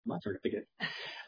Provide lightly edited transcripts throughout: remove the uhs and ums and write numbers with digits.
My turn to pick it.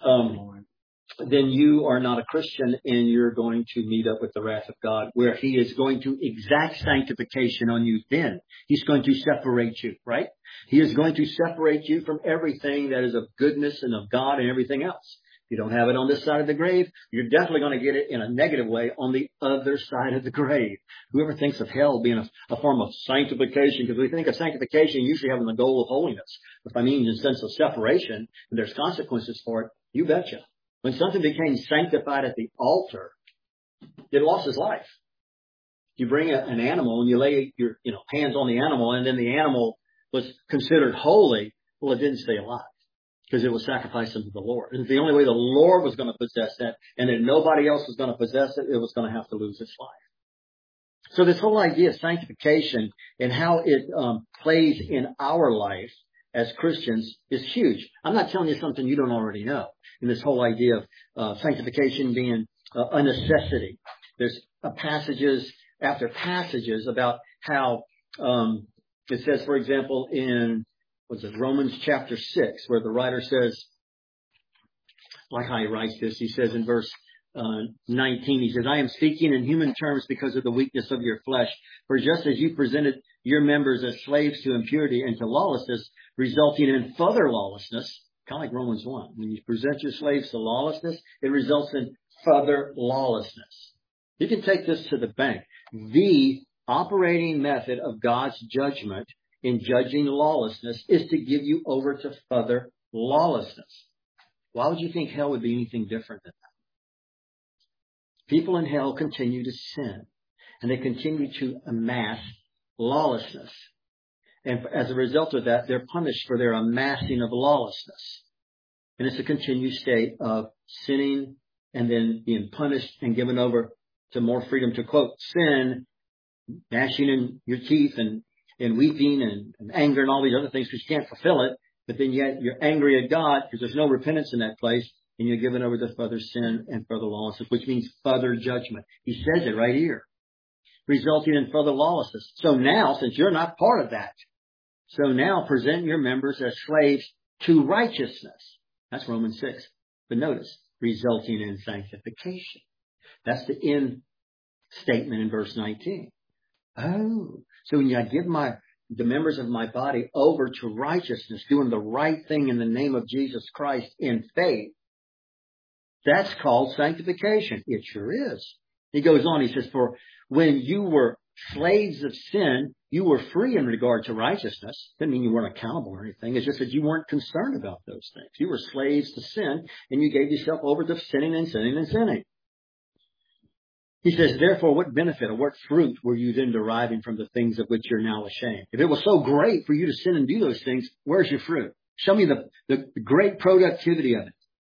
Then you are not a Christian, and you're going to meet up with the wrath of God, where He is going to exact sanctification on you. Then He's going to separate you, right? He is going to separate you from everything that is of goodness and of God and everything else. If you don't have it on this side of the grave, you're definitely going to get it in a negative way on the other side of the grave. Whoever thinks of hell being a form of sanctification, because we think of sanctification usually having the goal of holiness. If I mean in the sense of separation, and there's consequences for it, you betcha. When something became sanctified at the altar, it lost its life. You bring an animal and you lay your hands on the animal, and then the animal was considered holy. Well, it didn't stay alive because it was sacrificed unto the Lord. And the only way the Lord was going to possess that, and then nobody else was going to possess it, it was going to have to lose its life. So this whole idea of sanctification and how it plays in our life as Christians is huge. I'm not telling you something you don't already know. And this whole idea of sanctification being a necessity. There's passages after passages about how it says, for example, in Romans chapter 6, where the writer says, like how he writes this, he says in verse 19, he says, I am speaking in human terms because of the weakness of your flesh. For just as you presented your members as slaves to impurity and to lawlessness, resulting in further lawlessness, kind of like Romans 1. When you present your slaves to lawlessness, it results in further lawlessness. You can take this to the bank. The operating method of God's judgment in judging lawlessness is to give you over to further lawlessness. Why would you think hell would be anything different than that? People in hell continue to sin, and they continue to amass lawlessness. And as a result of that, they're punished for their amassing of lawlessness. And it's a continued state of sinning and then being punished and given over to more freedom to, quote, sin, gnashing in your teeth and weeping and anger and all these other things because you can't fulfill it. But then yet you're angry at God because there's no repentance in that place, and you're given over to further sin and further lawlessness, which means further judgment. He says it right here, resulting in further lawlessness. So now, since you're not part of that, so now present your members as slaves to righteousness. That's Romans 6. But notice, resulting in sanctification. That's the end statement in verse 19. Oh, so when I give the members of my body over to righteousness, doing the right thing in the name of Jesus Christ in faith, that's called sanctification. It sure is. He goes on, he says, for when you were slaves of sin, you were free in regard to righteousness. Doesn't mean you weren't accountable or anything. It's just that you weren't concerned about those things. You were slaves to sin, and you gave yourself over to sinning and sinning and sinning. He says, therefore, what benefit or what fruit were you then deriving from the things of which you're now ashamed? If it was so great for you to sin and do those things, where's your fruit? Show me the great productivity of it.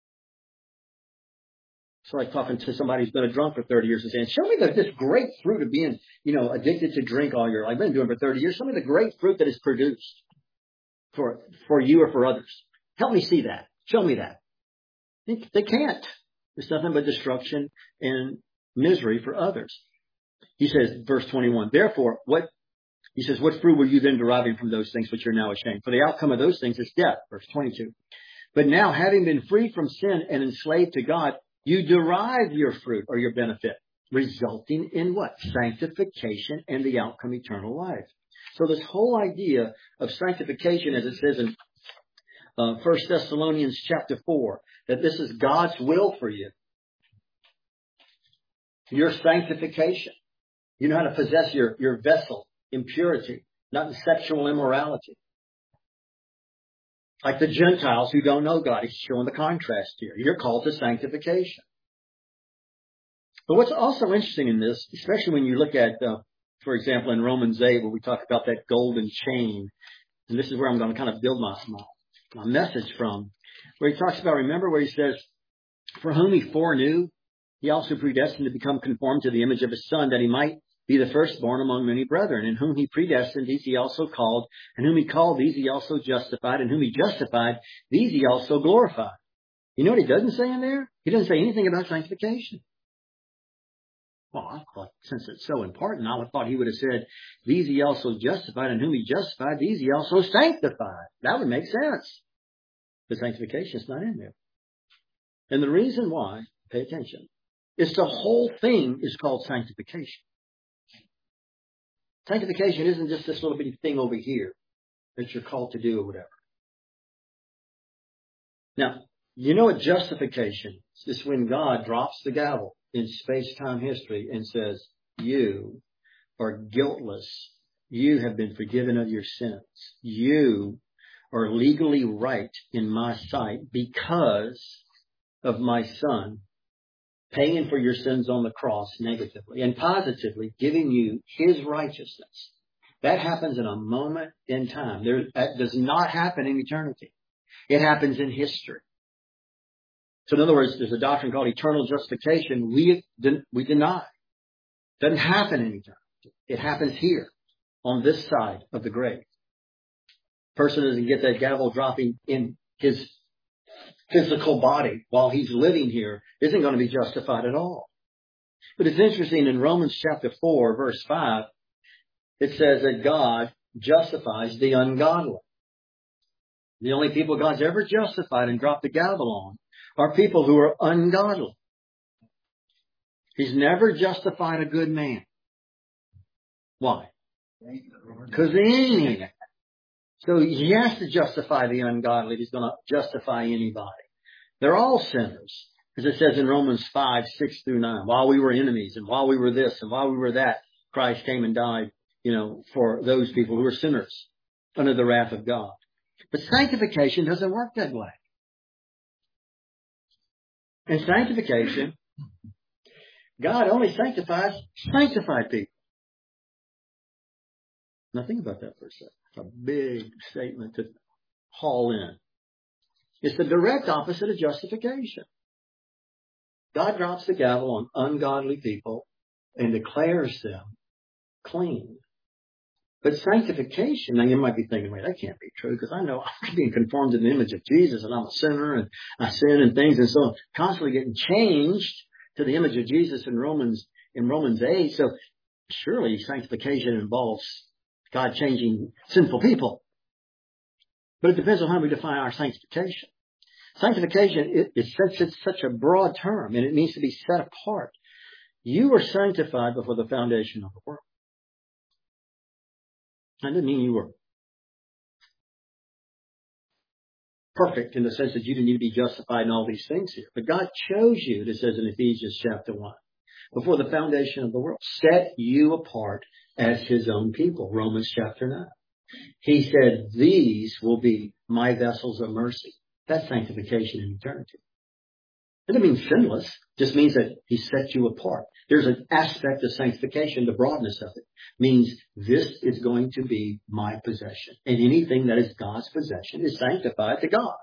It's like talking to somebody who's been a drunk for 30 years and saying, show me this great fruit of being, addicted to drink all your life. I've been doing it for 30 years. Show me the great fruit that is produced for you or for others. Help me see that. Show me that. They can't. There's nothing but destruction and misery for others. He says, verse 21, therefore, what fruit were you then deriving from those things which you're now ashamed? For the outcome of those things is death. Verse 22. But now, having been free from sin and enslaved to God, you derive your fruit or your benefit, resulting in what? Sanctification and the outcome eternal life. So this whole idea of sanctification, as it says in 1 Thessalonians chapter 4, that this is God's will for you. Your sanctification. You know how to possess your vessel in purity, not in sexual immorality. Like the Gentiles who don't know God. He's showing the contrast here. You're called to sanctification. But what's also interesting in this, especially when you look at, for example, in Romans 8, where we talk about that golden chain, and this is where I'm going to kind of build my message from, where he talks about, remember where he says, for whom he foreknew, he also predestined to become conformed to the image of his Son, that he might be the firstborn among many brethren. And whom he predestined, these he also called. And whom he called, these he also justified. And whom he justified, these he also glorified. You know what he doesn't say in there? He doesn't say anything about sanctification. Well, I thought, since it's so important, I would thought he would have said, these he also justified. And whom he justified, these he also sanctified. That would make sense. But sanctification is not in there. And the reason why, pay attention, is the whole thing is called sanctification. Sanctification isn't just this little bitty thing over here that you're called to do or whatever. Now, you know what justification is? It's when God drops the gavel in space-time history and says, you are guiltless. You have been forgiven of your sins. You are legally right in my sight because of my Son paying for your sins on the cross negatively and positively giving you His righteousness. That happens in a moment in time. That does not happen in eternity. It happens in history. So in other words, there's a doctrine called eternal justification. We deny. It doesn't happen in eternity. It happens here on this side of the grave. Person doesn't get that gavel dropping in his physical body while he's living here, isn't going to be justified at all. But it's interesting in Romans chapter 4, verse 5, it says that God justifies the ungodly. The only people God's ever justified and dropped the gavel on are people who are ungodly. He's never justified a good man. Why? Because he ain't any. So he has to justify the ungodly if he's going to justify anybody. They're all sinners. As it says in Romans 5, 6 through 9. While we were enemies and while we were this and while we were that, Christ came and died, for those people who are sinners under the wrath of God. But sanctification doesn't work that way. In sanctification, God only sanctifies sanctified people. Now think about that for a second. It's a big statement to haul in. It's the direct opposite of justification. God drops the gavel on ungodly people and declares them clean. But sanctification, now you might be thinking, wait, that can't be true because I know I'm being conformed to the image of Jesus and I'm a sinner and I sin and things and so I'm constantly getting changed to the image of Jesus in Romans 8. So surely sanctification involves God changing sinful people. But it depends on how we define our sanctification. Sanctification is such a broad term and it means to be set apart. You were sanctified before the foundation of the world. That doesn't mean you were perfect in the sense that you didn't need to be justified in all these things here. But God chose you, it says in Ephesians chapter 1, before the foundation of the world, set you apart as His own people, Romans chapter 9. He said, these will be my vessels of mercy. That's sanctification in eternity. It doesn't mean sinless. It just means that He set you apart. There's an aspect of sanctification, the broadness of it means this is going to be my possession. And anything that is God's possession is sanctified to God.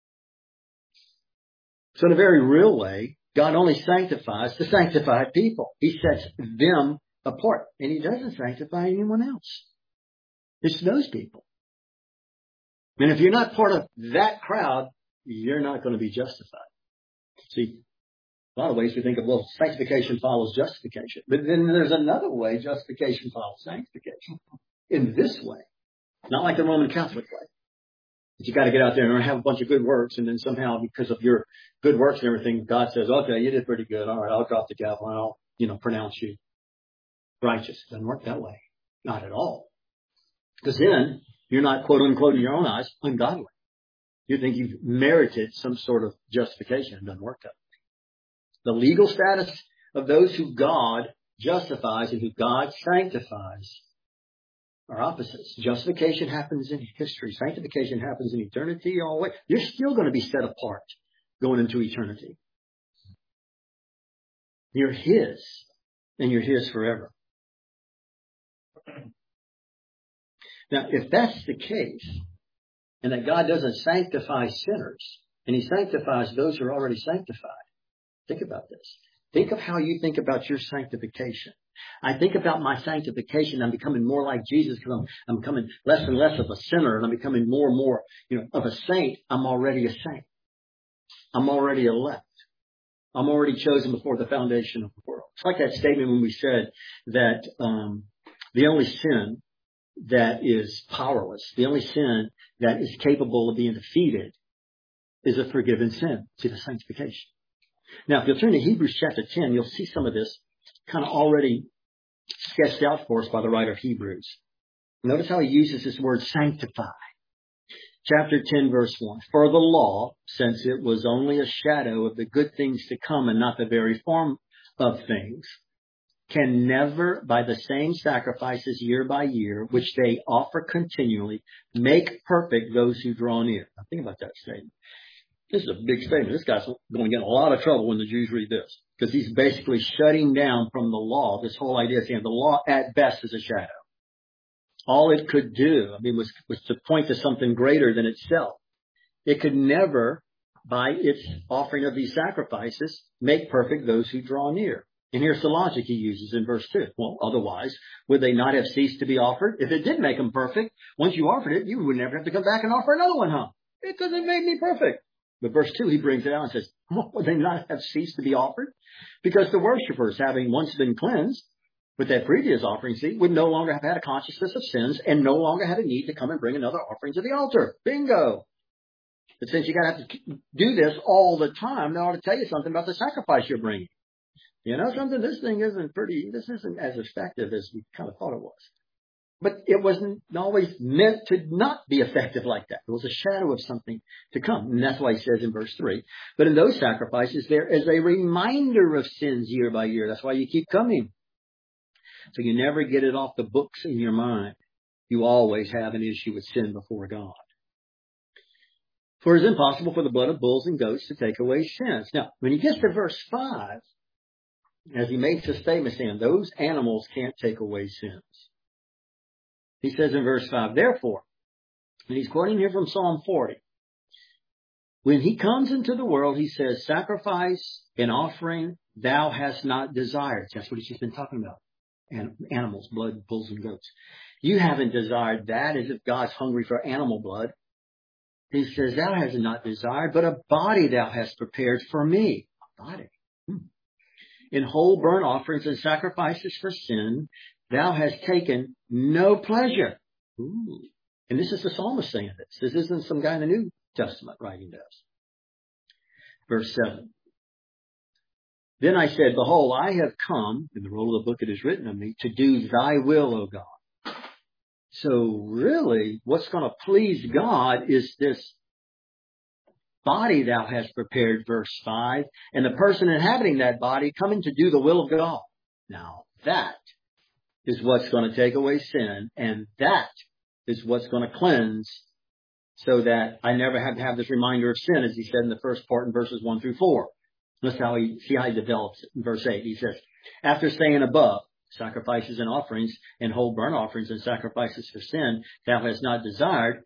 So in a very real way, God only sanctifies the sanctified people. He sets them apart. And He doesn't sanctify anyone else. It's those people. And if you're not part of that crowd, you're not going to be justified. See, a lot of ways we think of, well, sanctification follows justification. But then there's another way justification follows sanctification. In this way. Not like the Roman Catholic way. That you got to get out there and have a bunch of good works and then somehow because of your good works and everything, God says, okay, you did pretty good. All right, I'll drop the gavel and I'll, pronounce you righteous. It doesn't work that way. Not at all. Because then you're not, quote unquote, in your own eyes, ungodly. You think you've merited some sort of justification. It doesn't work that way. The legal status of those who God justifies and who God sanctifies are opposites. Justification happens in history. Sanctification happens in eternity all the way. You're still going to be set apart going into eternity. You're His and you're His forever. Now, if that's the case, and that God doesn't sanctify sinners, and He sanctifies those who are already sanctified, think about this. Think of how you think about your sanctification. I think about my sanctification. I'm becoming more like Jesus because I'm becoming less and less of a sinner, and I'm becoming more and more, of a saint. I'm already a saint. I'm already elect. I'm already chosen before the foundation of the world. It's like that statement when we said that the only sin that is powerless, the only sin that is capable of being defeated is a forgiven sin. See, the sanctification. Now, if you'll turn to Hebrews chapter 10, you'll see some of this kind of already sketched out for us by the writer of Hebrews. Notice how he uses this word sanctify. Chapter 10, verse 1. For the law, since it was only a shadow of the good things to come and not the very form of things, can never, by the same sacrifices year by year, which they offer continually, make perfect those who draw near. Now think about that statement. This is a big statement. This guy's going to get in a lot of trouble when the Jews read this, because he's basically shutting down from the law this whole idea of saying the law at best is a shadow. All it could do, was to point to something greater than itself. It could never, by its offering of these sacrifices, make perfect those who draw near. And here's the logic he uses in verse 2. Well, otherwise, would they not have ceased to be offered? If it did make them perfect, once you offered it, you would never have to come back and offer another one, huh? Because it made me perfect. But verse 2, he brings it out and says, would they not have ceased to be offered? Because the worshipers, having once been cleansed with that previous offering, would no longer have had a consciousness of sins and no longer had a need to come and bring another offering to the altar. Bingo. But since you got to have to do this all the time, now I ought to tell you something about the sacrifice you're bringing. You know something? This isn't as effective as we kind of thought it was. But it wasn't always meant to not be effective like that. It was a shadow of something to come. And that's why he says in verse 3, but in those sacrifices, there is a reminder of sins year by year. That's why you keep coming. So you never get it off the books in your mind. You always have an issue with sin before God. For it is impossible for the blood of bulls and goats to take away sins. Now, when he gets to verse 5, as he makes a statement saying those animals can't take away sins. He says in verse 5, therefore, and he's quoting here from Psalm 40, when he comes into the world, he says, sacrifice and offering thou hast not desired. That's what he's just been talking about. And animals, blood, bulls and goats. You haven't desired that, as if God's hungry for animal blood. He says, thou hast not desired, but a body thou hast prepared for me. A body. In whole burnt offerings and sacrifices for sin, thou hast taken no pleasure. Ooh. And this is the psalmist saying this. This isn't some guy in the New Testament writing this. Verse 7. Then I said, behold, I have come, in the roll of the book it is written of me, to do thy will, O God. So really, what's going to please God is this body thou hast prepared, verse 5, and the person inhabiting that body coming to do the will of God. Now, that is what's going to take away sin, and that is what's going to cleanse so that I never have to have this reminder of sin, as he said in the first part in verses 1 through 4. Let's see how he develops it in verse 8. He says, after saying above, sacrifices and offerings and whole burnt offerings and sacrifices for sin, thou hast not desired,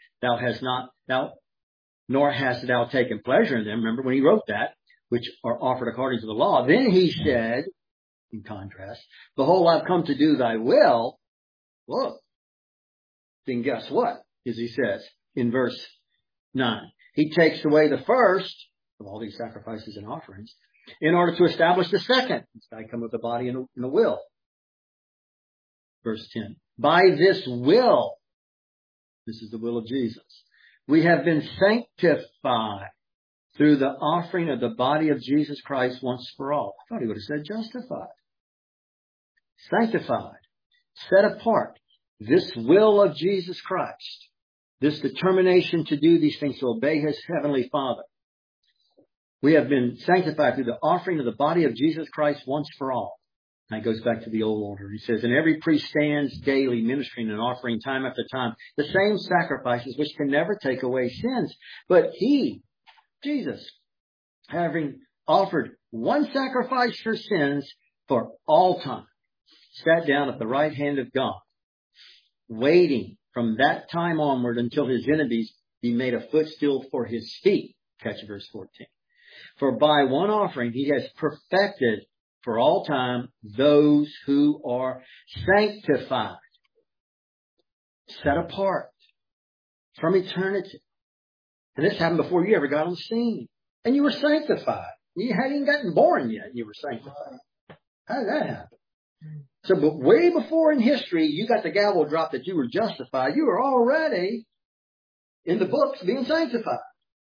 nor hast thou taken pleasure in them. Remember when he wrote that, which are offered according to the law. Then he said, in contrast, behold, I've come to do thy will. Look. Then guess what? As he says in verse 9. He takes away the first of all these sacrifices and offerings in order to establish the second. This guy come with a body and a will. Verse 10. By this will, this is the will of Jesus, we have been sanctified through the offering of the body of Jesus Christ once for all. I thought he would have said justified. Sanctified. Set apart. This will of Jesus Christ. This determination to do these things, to obey his heavenly Father. We have been sanctified through the offering of the body of Jesus Christ once for all. That goes back to the old order. He says, and every priest stands daily ministering and offering time after time the same sacrifices which can never take away sins. But he, Jesus, having offered one sacrifice for sins for all time, sat down at the right hand of God, waiting from that time onward until his enemies be made a footstool for his feet. Catch verse 14. For by one offering he has perfected for all time those who are sanctified, set apart from eternity. And this happened before you ever got on the scene. And you were sanctified. You hadn't even gotten born yet. You were sanctified. How did that happen? So, but way before in history, you got the gavel drop that you were justified. You were already in the books being sanctified.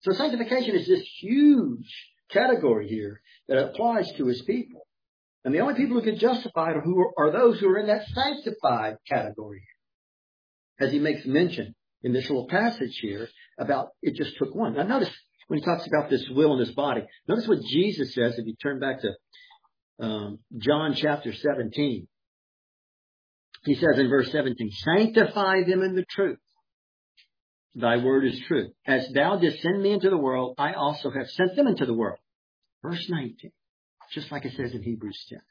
So sanctification is this huge category here that applies to his people. And the only people who get justified are those who are in that sanctified category. As he makes mention in this little passage here about it just took one. Now notice when he talks about this will and this body, notice what Jesus says if you turn back to John chapter 17. He says in verse 17, sanctify them in the truth. Thy word is true. As thou didst send me into the world, I also have sent them into the world. Verse 19, just like it says in Hebrews 10.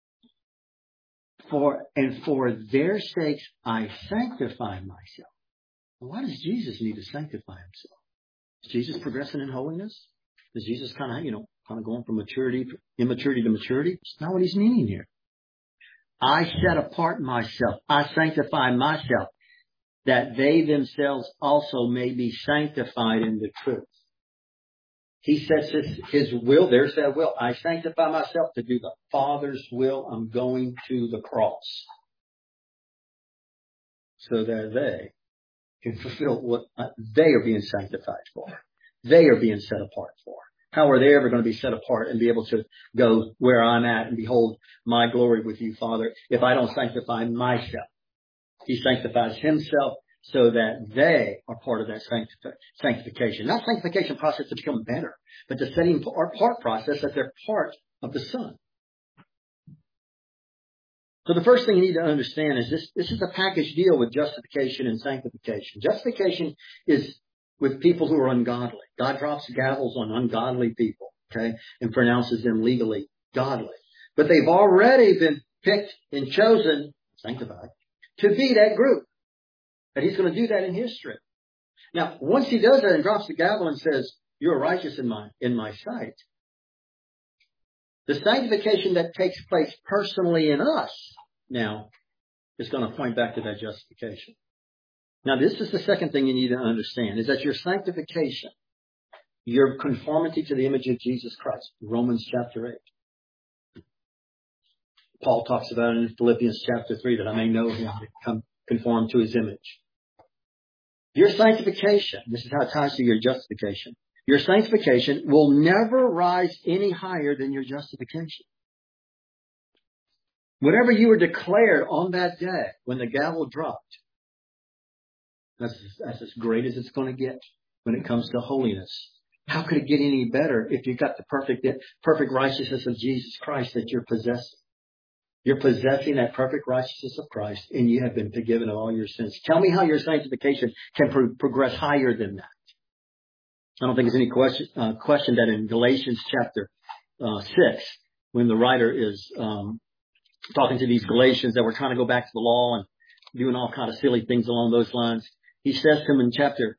For their sakes I sanctify myself. Well, why does Jesus need to sanctify himself? Is Jesus progressing in holiness? Is Jesus kind of going from immaturity to maturity? It's not what he's meaning here. I set apart myself. I sanctify myself, that they themselves also may be sanctified in the truth. He sets his will. There's that will. I sanctify myself to do the Father's will. I'm going to the cross so that they can fulfill what they are being sanctified for. They are being set apart for. How are they ever going to be set apart and be able to go where I'm at and behold my glory with you, Father, if I don't sanctify myself? He sanctifies himself so that they are part of that sanctification. Not sanctification process to become better, but the setting apart process that they're part of the Son. So the first thing you need to understand is this is a package deal with justification and sanctification. Justification is with people who are ungodly. God drops gavels on ungodly people, okay, and pronounces them legally godly. But they've already been picked and chosen, sanctified, to be that group. And he's going to do that in history. Now, once he does that and drops the gavel and says, you're righteous in my sight, the sanctification that takes place personally in us now is going to point back to that justification. Now, this is the second thing you need to understand, is that your sanctification, your conformity to the image of Jesus Christ, Romans chapter 8. Paul talks about it in Philippians chapter 3, that I may know him, become conformed to his image. Your sanctification, this is how it ties to your justification. Your sanctification will never rise any higher than your justification. Whatever you were declared on that day when the gavel dropped, that's as great as it's going to get when it comes to holiness. How could it get any better if you've got the perfect righteousness of Jesus Christ that you're possessing? You're possessing that perfect righteousness of Christ, and you have been forgiven of all your sins. Tell me how your sanctification can progress higher than that. I don't think there's any question that in Galatians chapter 6, when the writer is talking to these Galatians that were trying to go back to the law and doing all kind of silly things along those lines, he says to them in chapter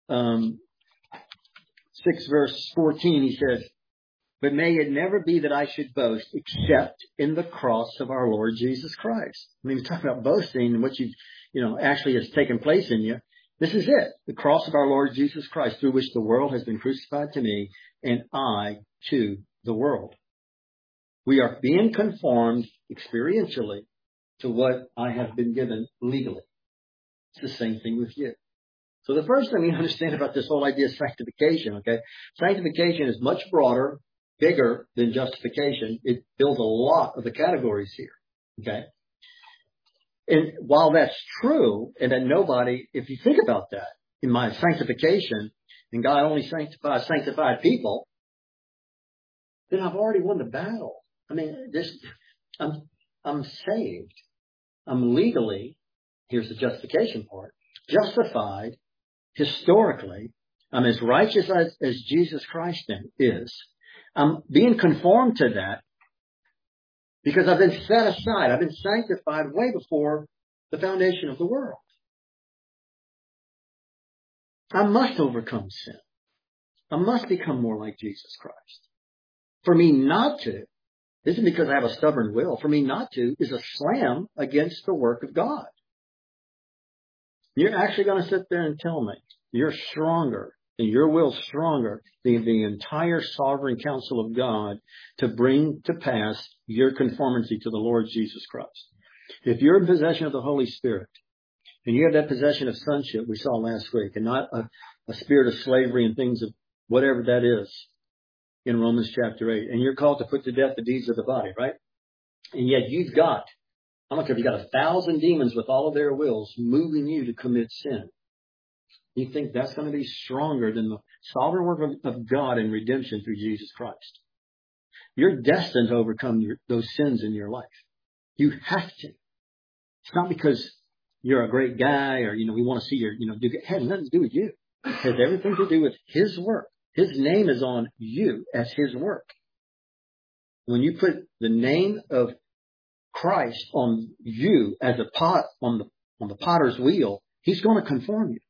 6, verse 14, he says, but may it never be that I should boast except in the cross of our Lord Jesus Christ. I mean, we talk about boasting and what actually has taken place in you. This is it. The cross of our Lord Jesus Christ, through which the world has been crucified to me and I to the world. We are being conformed experientially to what I have been given legally. It's the same thing with you. So the first thing we understand about this whole idea of sanctification, okay? Sanctification is much broader, bigger than justification. It builds a lot of the categories here, okay? And while that's true, and that nobody, if you think about that, in my sanctification, and God only sanctifies sanctified people, then I've already won the battle. I mean, I'm saved. I'm legally, here's the justification part, justified historically. I'm as righteous as Jesus Christ is. I'm being conformed to that because I've been set aside. I've been sanctified way before the foundation of the world. I must overcome sin. I must become more like Jesus Christ. For me not to isn't because I have a stubborn will. For me not to is a slam against the work of God. You're actually going to sit there and tell me you're stronger and your will's stronger than the entire sovereign counsel of God to bring to pass your conformity to the Lord Jesus Christ. If you're in possession of the Holy Spirit and you have that possession of sonship we saw last week and not a spirit of slavery and things whatever that is in Romans chapter 8. And you're called to put to death the deeds of the body, right? And yet you've got, I don't care if you've got 1,000 demons with all of their wills moving you to commit sin. You think that's going to be stronger than the sovereign work of God in redemption through Jesus Christ? You're destined to overcome those sins in your life. You have to. It's not because you're a great guy or, we want to see your, it has nothing to do with you. It has everything to do with His work. His name is on you as His work. When you put the name of Christ on you as a pot on the potter's wheel, He's going to conform you.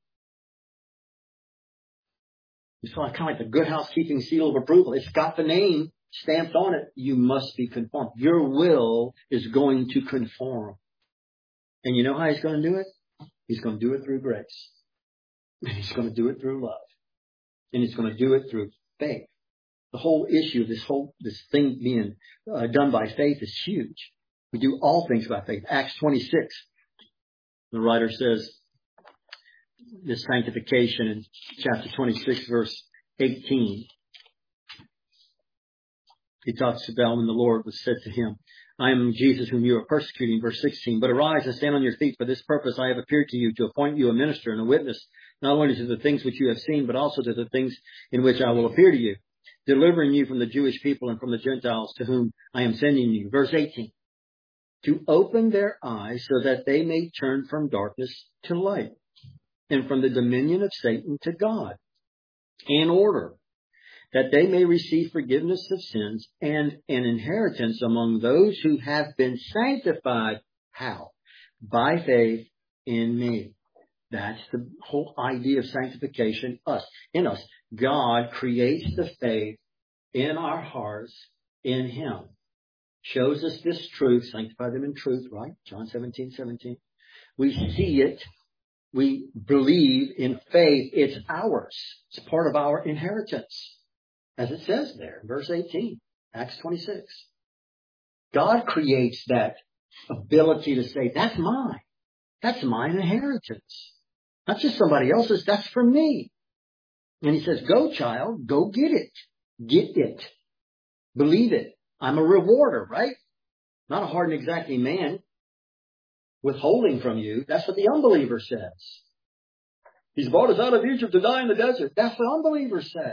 It's kind of like the good housekeeping seal of approval. It's got the name stamped on it. You must be conformed. Your will is going to conform. And you know how He's going to do it? He's going to do it through grace. And He's going to do it through love. And He's going to do it through faith. The whole issue of this thing being done by faith is huge. We do all things by faith. Acts 26. The writer says, this sanctification in chapter 26, verse 18. He talks about when the Lord was said to him, I am Jesus whom you are persecuting, verse 16. But arise and stand on your feet. For this purpose I have appeared to you, to appoint you a minister and a witness, not only to the things which you have seen, but also to the things in which I will appear to you, delivering you from the Jewish people and from the Gentiles to whom I am sending you. Verse 18. To open their eyes so that they may turn from darkness to light, and from the dominion of Satan to God, in order that they may receive forgiveness of sins and an inheritance among those who have been sanctified. How? By faith in me. That's the whole idea of sanctification. In us. God creates the faith in our hearts in Him. Shows us this truth. Sanctify them in truth, right? John 17:17. We see it. We believe in faith. It's ours. It's part of our inheritance. As it says there, verse 18, Acts 26. God creates that ability to say, that's mine. That's my inheritance. Not just somebody else's. That's for me. And He says, go child, go get it. Get it. Believe it. I'm a rewarder, right? Not a hard and exacting man withholding from you. That's what the unbeliever says. He's brought us out of Egypt to die in the desert. That's what unbelievers say.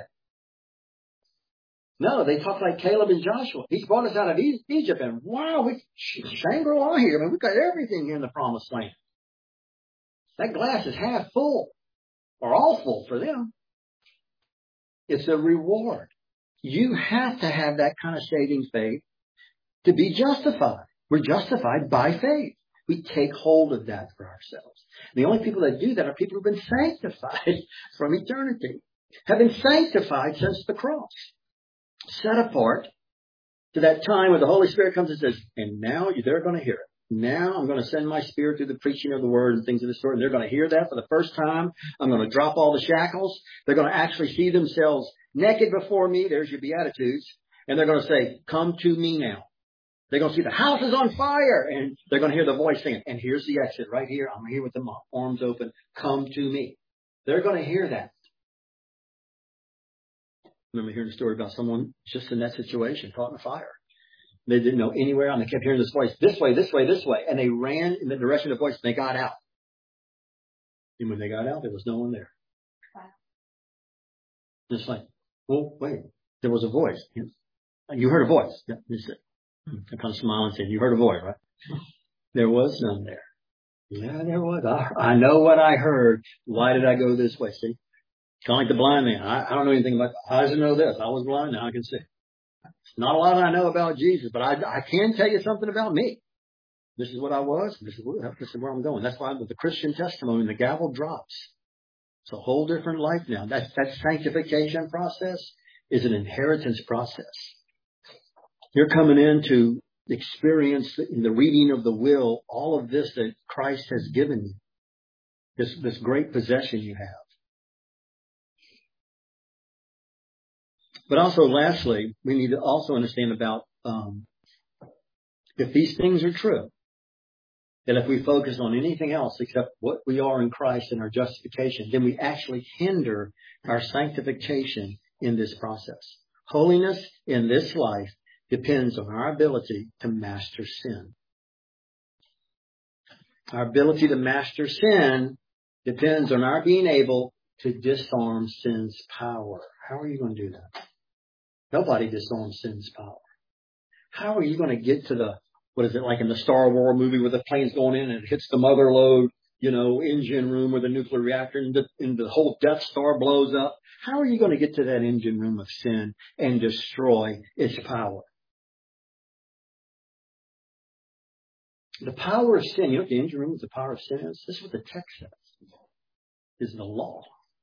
No, they talk like Caleb and Joshua. He's brought us out of Egypt, and wow, Shangri-La here. I mean, we've got everything here in the promised land. That glass is half full, or all full for them. It's a reward. You have to have that kind of saving faith to be justified. We're justified by faith. We take hold of that for ourselves. And the only people that do that are people who've been sanctified from eternity, have been sanctified since the cross. Set apart to that time where the Holy Spirit comes and says, and now they're going to hear it. Now I'm going to send my Spirit through the preaching of the Word and things of the sort. And they're going to hear that for the first time. I'm going to drop all the shackles. They're going to actually see themselves naked before me. There's your Beatitudes. And they're going to say, come to me now. They're going to see the house is on fire. And they're going to hear the voice saying, and here's the exit right here. I'm here with the arms open. Come to me. They're going to hear that. I remember hearing a story about someone just in that situation, caught in a fire. They didn't know anywhere else. They kept hearing this voice, this way, this way, this way. And they ran in the direction of the voice. And they got out. And when they got out, there was no one there. Wow. Just like, well, wait, there was a voice. You heard a voice. Yeah, you said. I kind of smiled and said, you heard a voice, right? There was none there. Yeah, there was. I know what I heard. Why did I go this way? See? Kind of like the blind man. I don't know anything about, how does it know this? I was blind, now I can see. Not a lot I know about Jesus, but I can tell you something about me. This is what I was. This is where I'm going. That's why with the Christian testimony, the gavel drops. It's a whole different life now. That sanctification process is an inheritance process. You're coming in to experience in the reading of the will all of this that Christ has given you. This great possession you have. But also, lastly, we need to also understand about if these things are true, that if we focus on anything else except what we are in Christ and our justification, then we actually hinder our sanctification in this process. Holiness in this life depends on our ability to master sin. Our ability to master sin depends on our being able to disarm sin's power. How are you going to do that? Nobody disarms sin's power. How are you going to get to the, what is it, like in the Star Wars movie where the plane's going in and it hits the mother lode, engine room or the nuclear reactor and the whole Death Star blows up? How are you going to get to that engine room of sin and destroy its power? The power of sin, what the engine room is, the power of sin is? This is what the text says. Is the law.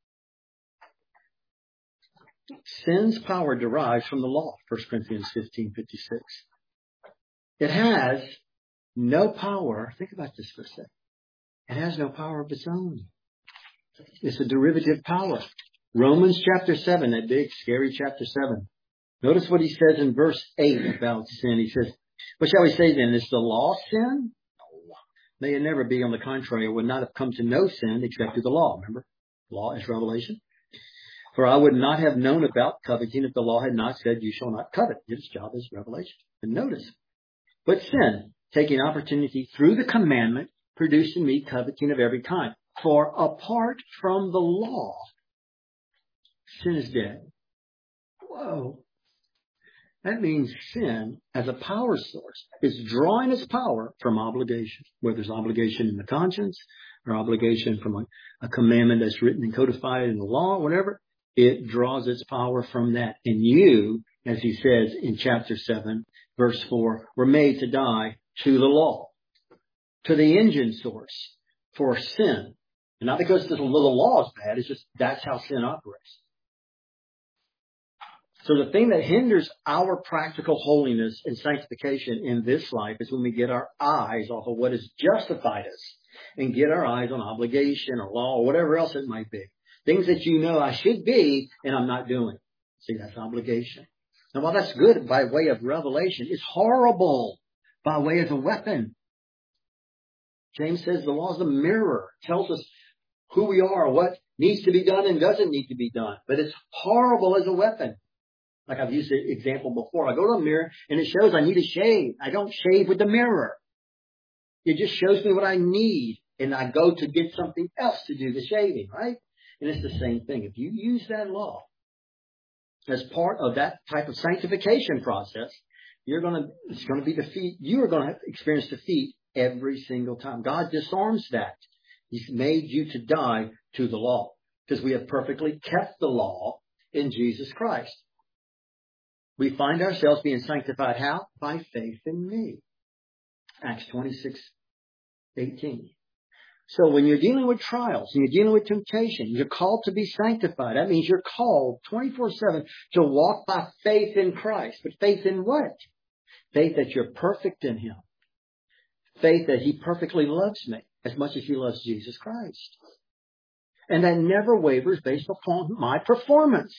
Sin's power derives from the law, 1 Corinthians 15:56. It has no power. Think about this for a second. It has no power of its own. It's a derivative power. Romans chapter 7, that big, scary chapter 7. Notice what he says in verse 8 about sin. He says, what shall we say then? Is the law sin? No. May it never be. On the contrary, it would not have come to know sin except through the law. Remember, law is revelation. For I would not have known about coveting if the law had not said, you shall not covet. Its job is revelation. And notice, but sin, taking opportunity through the commandment, produced in me coveting of every kind. For apart from the law, sin is dead. Whoa. That means sin, as a power source, is drawing its power from obligation. Whether it's obligation in the conscience or obligation from a commandment that's written and codified in the law, whatever, it draws its power from that. And you, as he says in chapter 7, verse 4, were made to die to the law, to the engine source for sin. And not because the law is bad, it's just that's how sin operates. So the thing that hinders our practical holiness and sanctification in this life is when we get our eyes off of what has justified us and get our eyes on obligation or law or whatever else it might be. Things that I should be and I'm not doing. See, that's obligation. Now, while that's good by way of revelation, it's horrible by way of a weapon. James says the law is a mirror. It tells us who we are, what needs to be done and doesn't need to be done. But it's horrible as a weapon. Like I've used the example before. I go to a mirror and it shows I need a shave. I don't shave with the mirror. It just shows me what I need. And I go to get something else to do the shaving, right? And it's the same thing. If you use that law as part of that type of sanctification process, you're going to experience defeat every single time. God disarms that. He's made you to die to the law because we have perfectly kept the law in Jesus Christ. We find ourselves being sanctified how? By faith in me. Acts 26:18. So when you're dealing with trials and you're dealing with temptation, you're called to be sanctified. That means you're called 24/7 to walk by faith in Christ. But faith in what? Faith that you're perfect in Him. Faith that He perfectly loves me as much as He loves Jesus Christ. And that never wavers based upon my performance.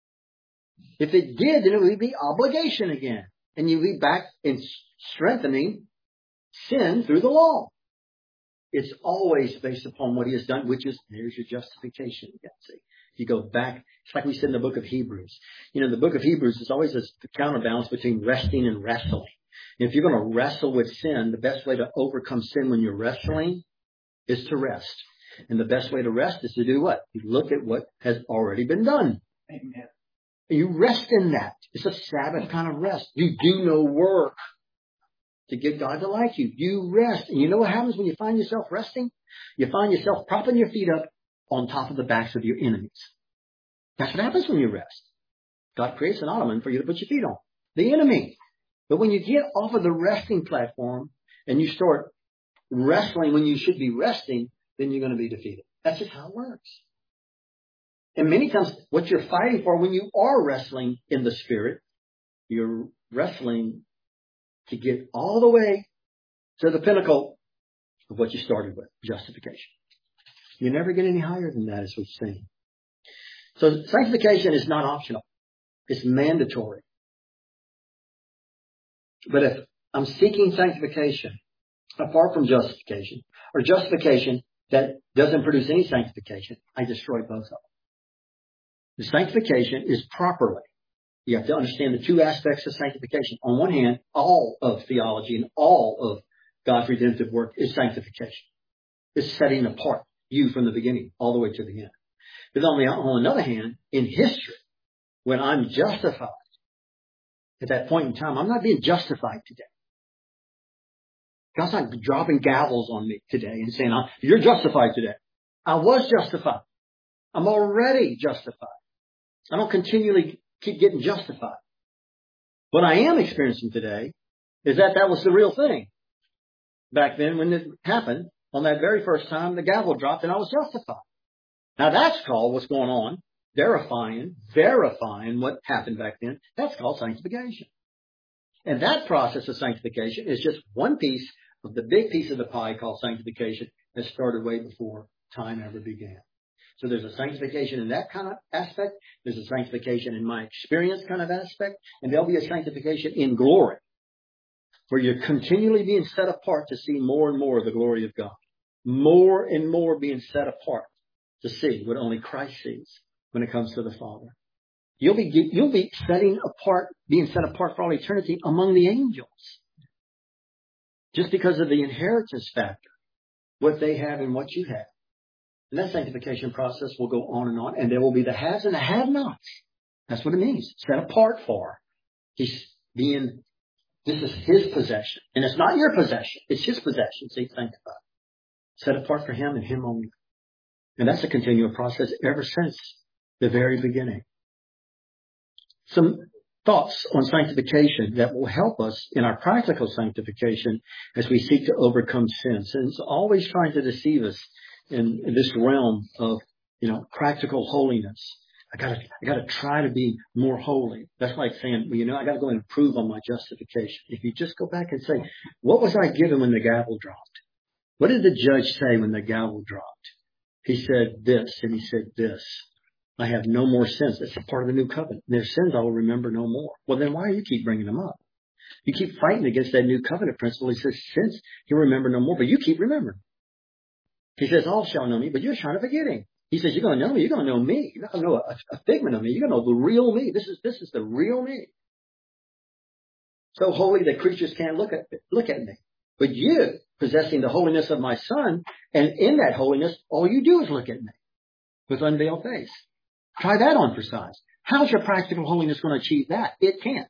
If it did, then it would be obligation again. And you'd be back in strengthening sin through the law. It's always based upon what He has done, which is, there's your justification again. See, you go back, it's like we said in the book of Hebrews. The book of Hebrews is always the counterbalance between resting and wrestling. And if you're going to wrestle with sin, the best way to overcome sin when you're wrestling is to rest. And the best way to rest is to do what? You look at what has already been done. Amen. You rest in that. It's a Sabbath kind of rest. You do no work to get God to like you. You rest. And you know what happens when you find yourself resting? You find yourself propping your feet up on top of the backs of your enemies. That's what happens when you rest. God creates an ottoman for you to put your feet on. The enemy. But when you get off of the resting platform and you start wrestling when you should be resting, then you're going to be defeated. That's just how it works. And many times what you're fighting for when you are wrestling in the Spirit, you're wrestling to get all the way to the pinnacle of what you started with, justification. You never get any higher than that, as we've seen. So sanctification is not optional. It's mandatory. But if I'm seeking sanctification apart from justification, or justification that doesn't produce any sanctification, I destroy both of them. The sanctification is properly. You have to understand the two aspects of sanctification. On one hand, all of theology and all of God's redemptive work is sanctification. It's setting apart you from the beginning all the way to the end. But on another hand, in history, when I'm justified, at that point in time, I'm not being justified today. God's not dropping gavels on me today and saying, you're justified today. I was justified. I'm already justified. I don't continually keep getting justified. What I am experiencing today is that was the real thing. Back then when it happened, on that very first time, the gavel dropped and I was justified. Now that's called what's going on, verifying what happened back then. That's called sanctification. And that process of sanctification is just one piece of the big piece of the pie called sanctification that started way before time ever began. So there's a sanctification in that kind of aspect. There's a sanctification in my experience kind of aspect. And there'll be a sanctification in glory, where you're continually being set apart to see more and more of the glory of God. More and more being set apart to see what only Christ sees when it comes to the Father. You'll be being set apart for all eternity among the angels. Just because of the inheritance factor, what they have and what you have. And that sanctification process will go on, and there will be the haves and the have-nots. That's what it means. Set apart for. This is his possession. And it's not your possession. It's his possession. See, sanctified. Set apart for him and him only. And that's a continual process ever since the very beginning. Some thoughts on sanctification that will help us in our practical sanctification as we seek to overcome sin. Sin's always trying to deceive us in this realm of, practical holiness. I gotta try to be more holy. That's like saying, I gotta go and improve on my justification. If you just go back and say, what was I given when the gavel dropped? What did the judge say when the gavel dropped? He said this, and he said this. I have no more sins. That's a part of the new covenant. Their sins I will remember no more. Well, then why do you keep bringing them up? You keep fighting against that new covenant principle. He says, sins he'll remember no more, but you keep remembering. He says, all shall know me, but you're trying to forget him. He says, you're going to know me. You're going to know me. You're not going to know a figment of me. You're going to know the real me. This is the real me. So holy that creatures can't look at me. But you, possessing the holiness of my Son, and in that holiness, all you do is look at me with unveiled face. Try that on for size. How's your practical holiness going to achieve that? It can't.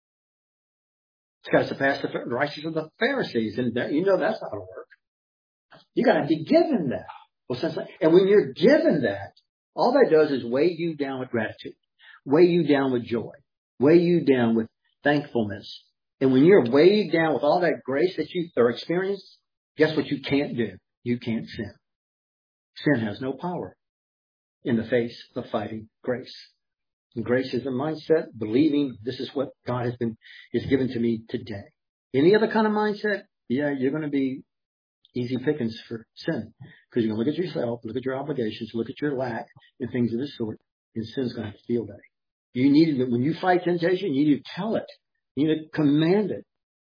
It's got to surpass the righteousness of the Pharisees, and that's not going to work. You got to be given that. And when you're given that, all that does is weigh you down with gratitude, weigh you down with joy, weigh you down with thankfulness. And when you're weighed down with all that grace that you are experiencing, guess what you can't do? You can't sin. Sin has no power in the face of fighting grace. And grace is a mindset, believing this is what God is given to me today. Any other kind of mindset, you're going to be easy pickings for sin. Because you're going to look at yourself, look at your obligations, look at your lack, and things of this sort. And sin's going to have to feel that. When you fight temptation, you need to tell it. You need to command it.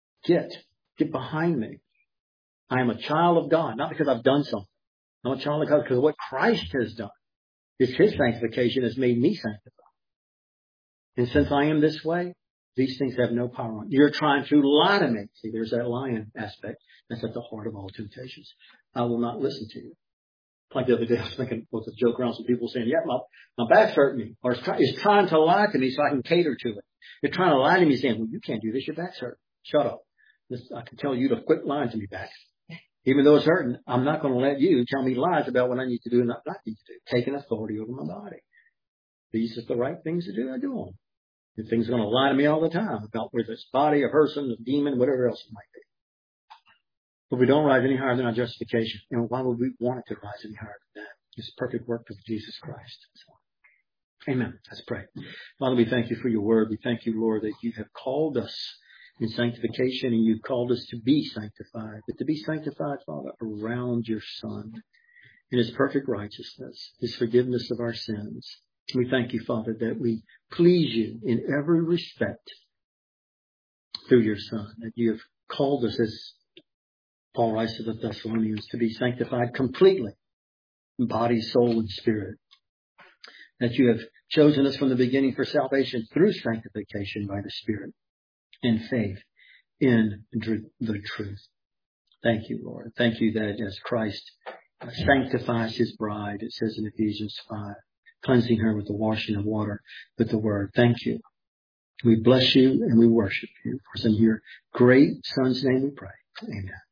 Get behind me. I am a child of God, not because I've done something. I'm a child of God because of what Christ has done. It's his sanctification has made me sanctified. And since I am this way, these things have no power on me. You're trying to lie to me. See, there's that lying aspect. That's at the heart of all temptations. I will not listen to you. Like the other day, I was thinking, with a joke around, some people saying, my back's hurting me. Or it's trying to lie to me so I can cater to it. They're trying to lie to me saying, well, you can't do this. Your back's hurting. Shut up. I can tell you to quit lying to me back. Even though it's hurting, I'm not going to let you tell me lies about what I need to do and not need to do. Taking authority over my body. These are the right things to do. I do them. And things are going to lie to me all the time about whether it's body, a person, a demon, whatever else it might be. But we don't rise any higher than our justification. And why would we want it to rise any higher than that? It's the perfect work of Jesus Christ. Amen. Let's pray. Father, we thank you for your word. We thank you, Lord, that you have called us in sanctification and you've called us to be sanctified. But to be sanctified, Father, around your Son in his perfect righteousness, his forgiveness of our sins. We thank you, Father, that we please you in every respect through your Son, that you have called us, as Paul writes to the Thessalonians, to be sanctified completely, body, soul, and spirit. That you have chosen us from the beginning for salvation through sanctification by the Spirit and faith in the truth. Thank you, Lord. Thank you that as Christ sanctifies his bride, it says in Ephesians 5, cleansing her with the washing of water with the word. Thank you. We bless you and we worship you. For in your great Son's name we pray. Amen.